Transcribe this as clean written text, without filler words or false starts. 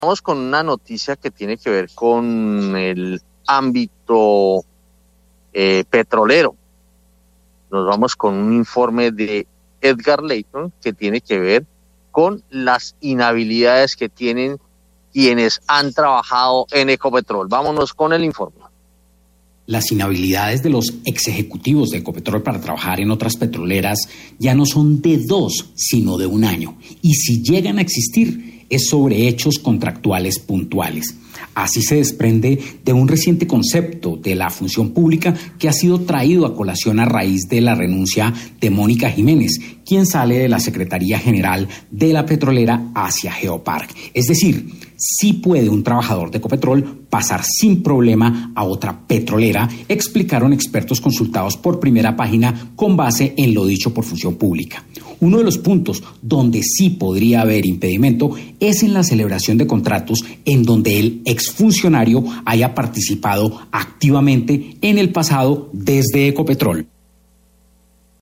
Vamos con una noticia que tiene que ver con el ámbito petrolero. Nos vamos con un informe de Edgar Layton que tiene que ver con las inhabilidades que tienen quienes han trabajado en Ecopetrol. Vámonos con el informe. Las inhabilidades de los ex ejecutivos de Ecopetrol para trabajar en otras petroleras ya no son de 2, sino de 1 año. Y si llegan a existir, es sobre hechos contractuales puntuales. Así se desprende de un reciente concepto de la función pública que ha sido traído a colación a raíz de la renuncia de Mónica Jiménez, quien sale de la Secretaría General de la petrolera hacia Geopark. Es decir, sí puede un trabajador de Ecopetrol pasar sin problema a otra petrolera, explicaron expertos consultados por Primera Página con base en lo dicho por Función Pública. Uno de los puntos donde sí podría haber impedimento es en la celebración de contratos en donde el exfuncionario haya participado activamente en el pasado desde Ecopetrol.